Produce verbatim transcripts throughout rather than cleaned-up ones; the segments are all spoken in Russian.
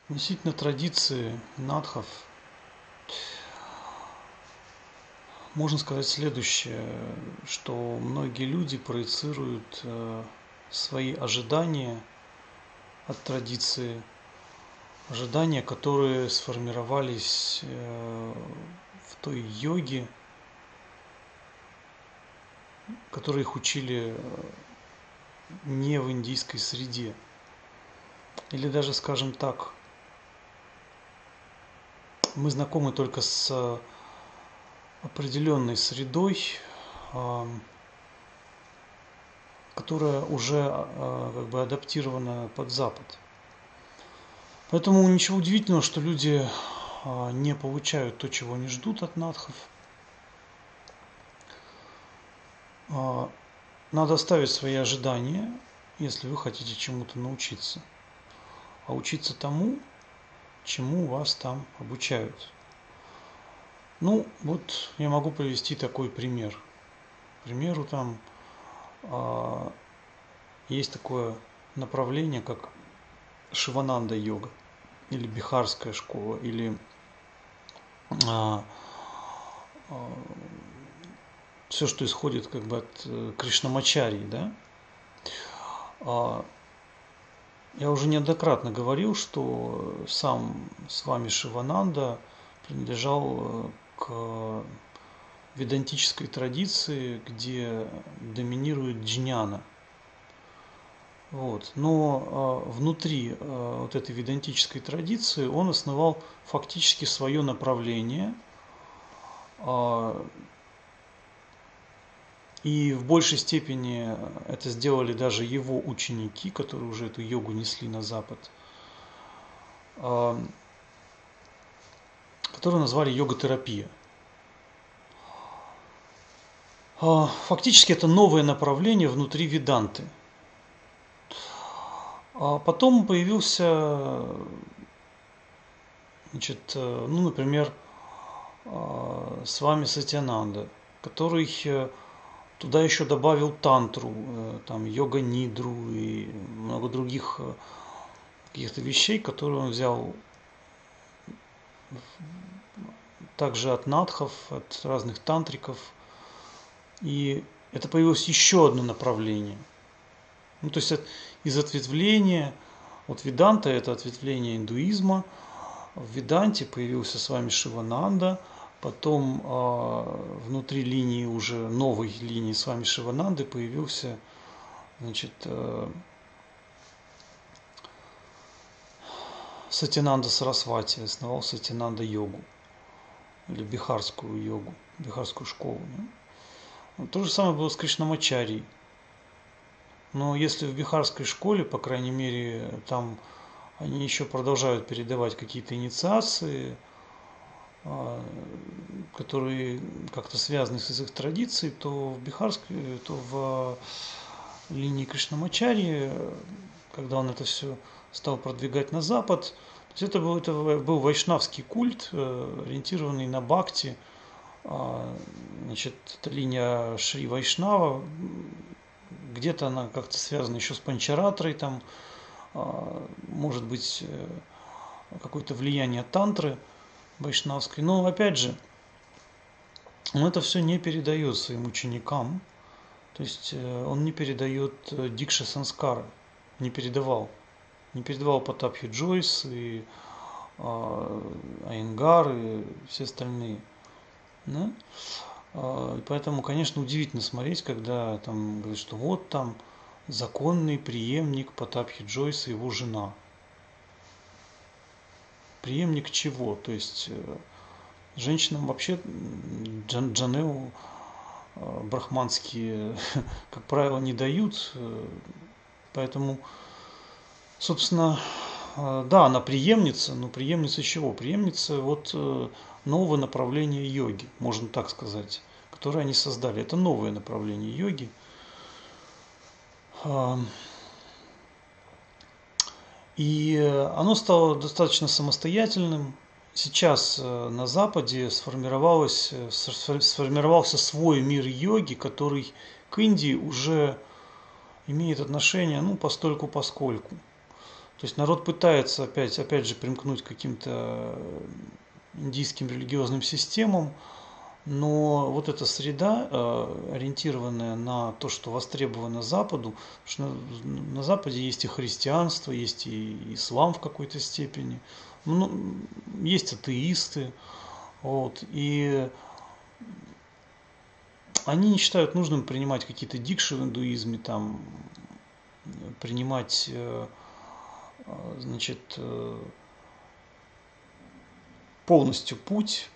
Относительно традиции надхов можно сказать следующее, что многие люди проецируют э, свои ожидания от традиции, ожидания, которые сформировались э, в той йоге, которые их учили э, не в индийской среде. Или даже, скажем так, мы знакомы только с определенной средой, э, которая уже э, как бы адаптирована под Запад. Поэтому ничего удивительного, что люди э, не получают то, чего они ждут от надхов. Э, Надо оставить свои ожидания, если вы хотите чему-то научиться. А учиться тому, чему вас там обучают. Ну, вот я могу привести такой пример. К примеру, там а, есть такое направление, как Шивананда йога, или Бихарская школа, или а, а, все, что исходит как бы от э, Кришнамачарьи, да. А, я уже неоднократно говорил, что сам с вами Шивананда принадлежал к ведантической традиции, где доминирует джняна. Вот. Но э, внутри э, вот этой ведантической традиции он основал фактически свое направление, э, и в большей степени это сделали даже его ученики, которые уже эту йогу несли на Запад, э, которую назвали йога-терапия. Э, фактически это новое направление внутри веданты. А потом появился, значит, ну, например, с вами Сатьянанда, который туда еще добавил тантру, там, йога-нидру и много других каких-то вещей, которые он взял также от надхов, от разных тантриков. И это появилось еще одно направление. Ну, то есть из ответвления, вот Веданта это ответвление индуизма, в Веданте появился с вами Шивананда, потом э, внутри линии уже новой линии с вами Шивананды появился, значит, э, Сатьянанда Сарасвати, основал Сатьянанда йогу или бихарскую йогу, бихарскую школу. Да? То же самое было с Кришнамачарьей. Но если в бихарской школе, по крайней мере, там они еще продолжают передавать какие-то инициации, которые как-то связаны с их традицией, то в бихарской, то в линии Кришнамачарьи, когда он это все стал продвигать на Запад, то есть это был, это был вайшнавский культ, ориентированный на бхакти. Значит, это линия Шри Вайшнава, где-то она как-то связана еще с Панчаратрой, там может быть какое-то влияние тантры вайшнавской. Но опять же, он это все не передает своим ученикам. То есть он не передает дикша санскара, не передавал. Не передавал Патабхи Джойс и Айенгар и все остальные. Да? И поэтому, конечно, удивительно смотреть, когда там говорят, что вот там законный преемник Патабхи Джойса и его жена. Преемник чего? То есть женщинам вообще джан, джанеу брахманские, как правило, не дают. Поэтому, собственно, да, она преемница, но преемница чего? Преемница вот нового направления йоги, можно так сказать, которое они создали. Это новое направление йоги. И оно стало достаточно самостоятельным. Сейчас на Западе сформировалось, сформировался свой мир йоги, который к Индии уже имеет отношение, ну, постольку-поскольку. То есть народ пытается опять, опять же примкнуть к каким-то индийским религиозным системам, но вот эта среда, э, ориентированная на то, что востребовано Западу, потому что на, на Западе есть и христианство, есть и ислам в какой-то степени, ну, есть атеисты, вот, и они не считают нужным принимать какие-то дикши в индуизме, там, принимать, э, значит, э, полностью путь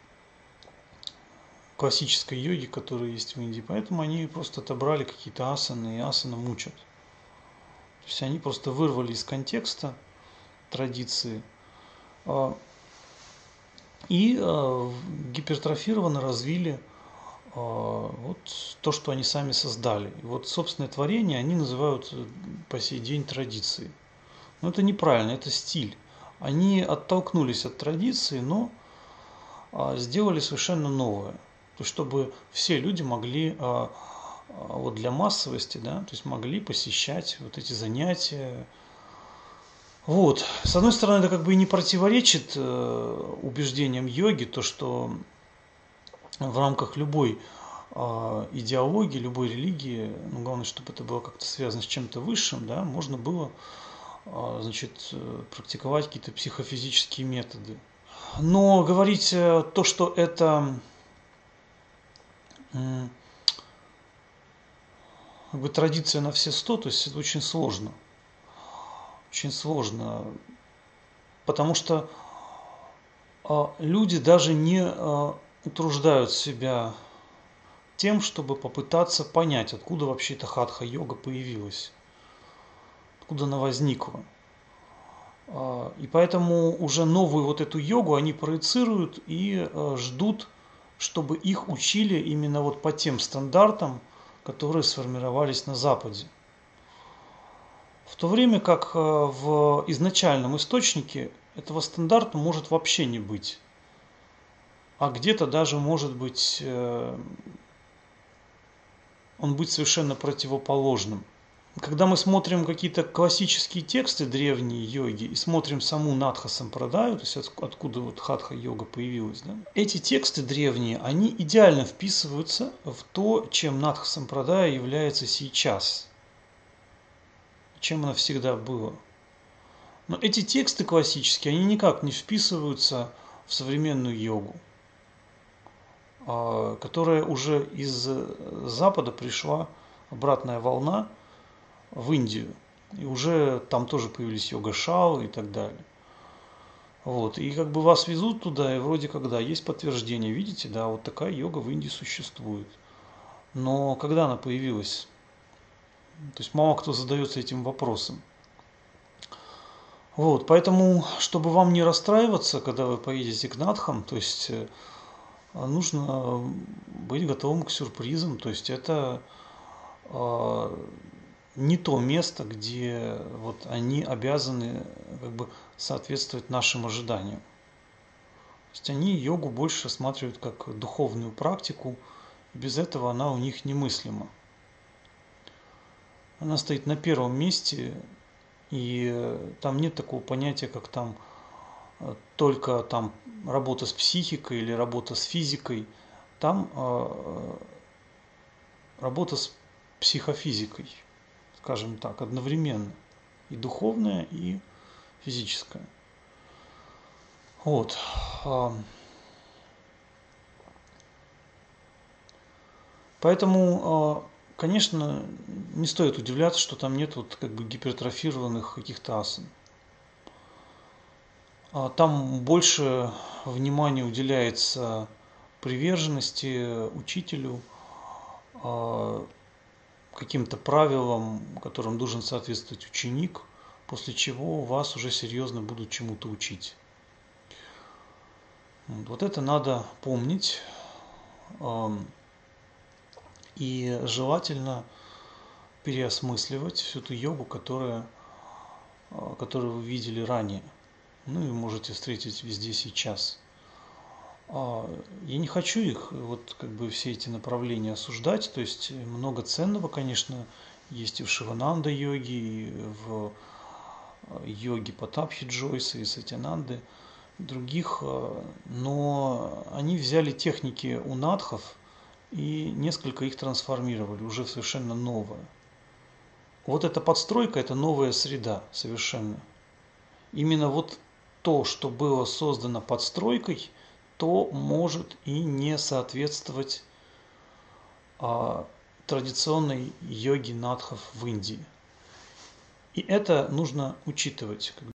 классической йоги, которая есть в Индии. Поэтому они просто отобрали какие-то асаны и асанам учат. То есть они просто вырвали из контекста традиции и гипертрофированно развили вот то, что они сами создали. И вот собственное творение они называют по сей день традицией. Но это неправильно, это стиль. Они оттолкнулись от традиции, но сделали совершенно новое. То есть, чтобы все люди могли, вот для массовости, да, то есть могли посещать вот эти занятия. Вот. С одной стороны, это как бы и не противоречит убеждениям йоги, то, что в рамках любой идеологии, любой религии, ну, главное, чтобы это было как-то связано с чем-то высшим, да, можно было, значит, практиковать какие-то психофизические методы. Но говорить то, что это как бы традиция на все сто, то есть это очень сложно. Очень сложно. Потому что люди даже не утруждают себя тем, чтобы попытаться понять, откуда вообще эта хатха-йога появилась, откуда она возникла. И поэтому уже новую вот эту йогу они проецируют и ждут, чтобы их учили именно вот по тем стандартам, которые сформировались на Западе. В то время как в изначальном источнике этого стандарта может вообще не быть. А где-то даже может быть, он быть совершенно противоположным. Когда мы смотрим какие-то классические тексты древней йоги и смотрим саму Надха Сампрадаю, то есть откуда вот хатха-йога появилась, да, эти тексты древние, они идеально вписываются в то, чем Надха Сампрадая является сейчас, чем она всегда была. Но эти тексты классические, они никак не вписываются в современную йогу, которая уже из Запада пришла обратная волна в Индию. И уже там тоже появились йога-шалы и так далее. Вот. И как бы вас везут туда, и вроде как, да, есть подтверждение. Видите, да, вот такая йога в Индии существует. Но когда она появилась? То есть мало кто задается этим вопросом. Вот. Поэтому, чтобы вам не расстраиваться, когда вы поедете к надхам, то есть нужно быть готовым к сюрпризам. То есть это не то место, где вот они обязаны как бы соответствовать нашим ожиданиям. То есть они йогу больше рассматривают как духовную практику, без этого она у них немыслима. Она стоит на первом месте, и там нет такого понятия, как там только там работа с психикой или работа с физикой. Там работа с психофизикой, скажем так, одновременно. И духовная, и физическая. Вот. Поэтому, конечно, не стоит удивляться, что там нет вот как бы гипертрофированных каких-то асан. Там больше внимания уделяется приверженности учителю, каким-то правилам, которым должен соответствовать ученик, после чего вас уже серьезно будут чему-то учить. Вот это надо помнить, и желательно переосмысливать всю ту йогу, которая, которую вы видели ранее. Ну и можете встретить везде сейчас. Я не хочу их, вот как бы все эти направления осуждать, то есть много ценного, конечно, есть и в Шивананда-йоге, и в йоги Патабхи Джойса и Сатьянанды, других, но они взяли техники у надхов и несколько их трансформировали уже в совершенно новое. Вот эта подстройка – это новая среда совершенно. Именно вот то, что было создано подстройкой, то может и не соответствовать а, традиционной йоге надхов в Индии. И это нужно учитывать.